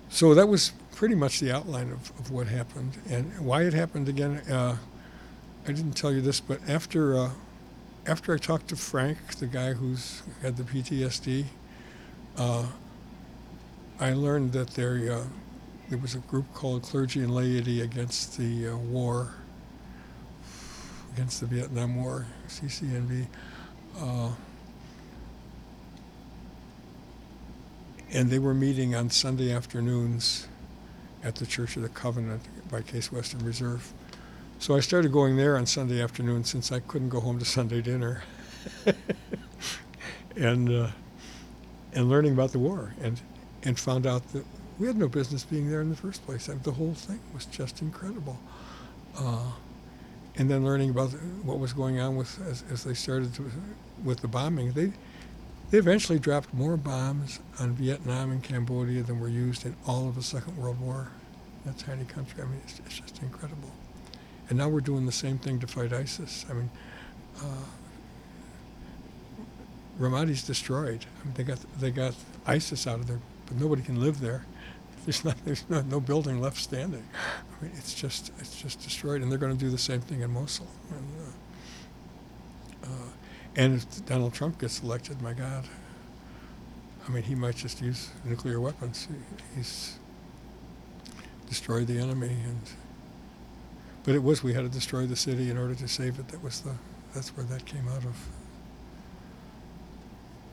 So that was pretty much the outline of what happened and why it happened again. I didn't tell you this, but after I talked to Frank, the guy who's had the PTSD, uh, I learned that there was a group called Clergy and Laity Against the War, against the Vietnam War, CCNV. Uh, and they were meeting on Sunday afternoons at the Church of the Covenant by Case Western Reserve. So I started going there on Sunday afternoon since I couldn't go home to Sunday dinner, and learning about the war, and found out that we had no business being there in the first place. The whole thing was just incredible. Uh, and then learning about what was going on with as they started with the bombing, they eventually dropped more bombs on Vietnam and Cambodia than were used in all of the Second World War. That tiny country. I mean, it's just incredible. And now we're doing the same thing to fight ISIS. I mean, uh, Ramadi's destroyed. I mean, they got ISIS out of there, but nobody can live there. There's no building left standing. I mean, it's just destroyed, and they're going to do the same thing in Mosul. And if Donald Trump gets elected, my God, I mean, he might just use nuclear weapons. He's destroyed the enemy, but we had to destroy the city in order to save it. That's where that came out of.